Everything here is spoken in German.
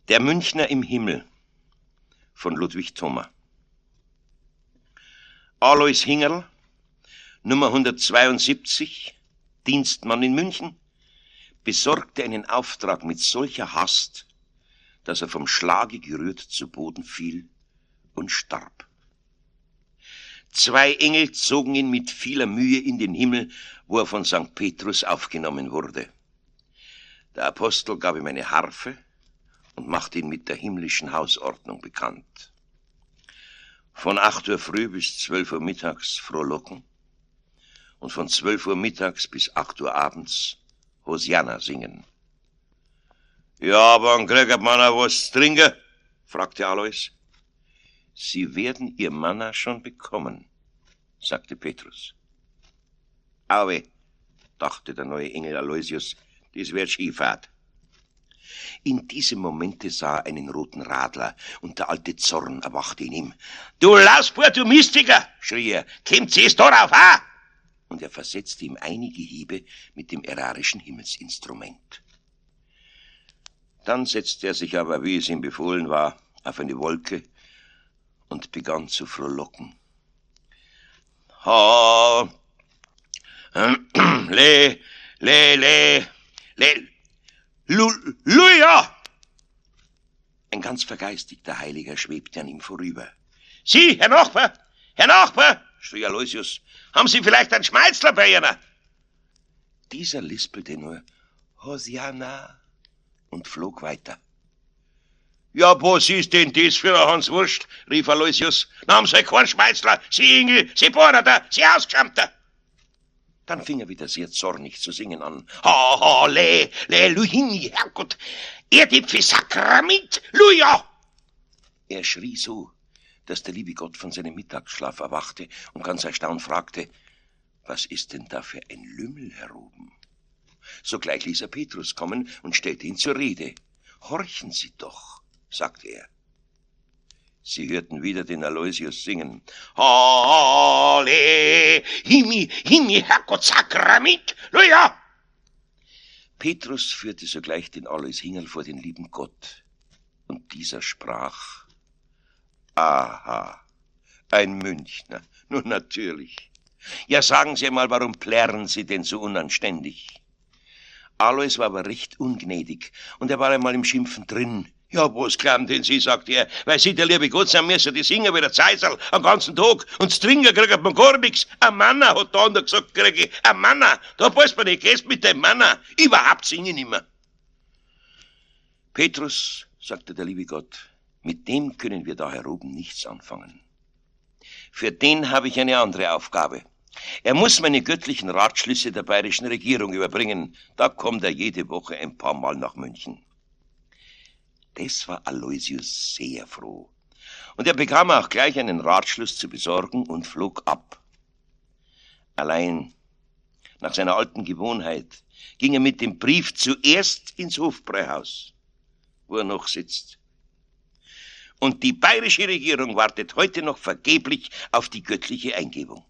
Der Münchner im Himmel von Ludwig Thoma. Alois Hingerl, Nummer 172, Dienstmann in München, besorgte einen Auftrag mit solcher Hast, dass er vom Schlage gerührt zu Boden fiel und starb. 2 Engel zogen ihn mit vieler Mühe in den Himmel, wo er von St. Petrus aufgenommen wurde. Der Apostel gab ihm eine Harfe und machte ihn mit der himmlischen Hausordnung bekannt. Von 8 Uhr früh bis 12 Uhr mittags frohlocken und von 12 Uhr mittags bis 8 Uhr abends Hosianna singen. »Ja, wann kriegt man auch was zu trinken?« fragte Alois. »Sie werden Ihr Manna schon bekommen«, sagte Petrus. »Auwe«, dachte der neue Engel Aloysius, »das wird Skifahrt.« In diesem Momente sah er einen roten Radler, und der alte Zorn erwachte in ihm. »Du Lausbub, du Mystiker«, schrie er, »kommt sie es darauf an!« Und er versetzte ihm einige Hiebe mit dem ärarischen Himmelsinstrument. Dann setzte er sich aber, wie es ihm befohlen war, auf eine Wolke und begann zu frohlocken. Ha, Luja! Ein ganz vergeistigter Heiliger schwebte an ihm vorüber. »Sie, Herr Nachbar«, schrie Aloysius, »haben Sie vielleicht einen Schmeizler bei Ihnen?« Dieser lispelte nur »Hosianna« und flog weiter. »Ja, was ist denn das für ein Hanswurst?« rief Aloysius. »Na, haben Sie keinen Schmeizler, Sie Ingel, Sie Border, Sie Ausgeschämter!« Dann fing er wieder sehr zornig zu singen an. »Ha, Luhini, Herrgott, Erdäpfel, Sakrament, Luja!« Er schrie so, dass der liebe Gott von seinem Mittagsschlaf erwachte und ganz erstaunt fragte, »Was ist denn da für ein Lümmel heroben?« Sogleich ließ er Petrus kommen und stellte ihn zur Rede. »Horchen Sie doch«, sagte er. Sie hörten wieder den Aloysius singen. »Halle, Himmi, Herrgott, Sakrament, Luja!« Petrus führte sogleich den Alois Hingerl vor den lieben Gott. Und dieser sprach, »Aha, ein Münchner, nun natürlich. Ja, sagen Sie mal, warum plärren Sie denn so unanständig?« Alois war aber recht ungnädig, und er war einmal im Schimpfen drin. »Ja, was glauben denn Sie«, sagte er, »weil Sie, der liebe Gott, sind müssen die singen wie der Zeisel am ganzen Tag, und zu trinken kriegt man gar nichts. Ein Manna, hat der andere gesagt, kriege ich, ein Manna, da passt man nicht, gehst mit dem Manna, überhaupt singen nimmer.« »Petrus«, sagte der liebe Gott, »mit dem können wir da heroben nichts anfangen. Für den habe ich eine andere Aufgabe. Er muss meine göttlichen Ratschlüsse der bayerischen Regierung überbringen. Da kommt er jede Woche ein paar Mal nach München.« Das war Aloysius sehr froh. Und er bekam auch gleich einen Ratschluss zu besorgen und flog ab. Allein, nach seiner alten Gewohnheit, ging er mit dem Brief zuerst ins Hofbräuhaus, wo er noch sitzt. Und die bayerische Regierung wartet heute noch vergeblich auf die göttliche Eingebung.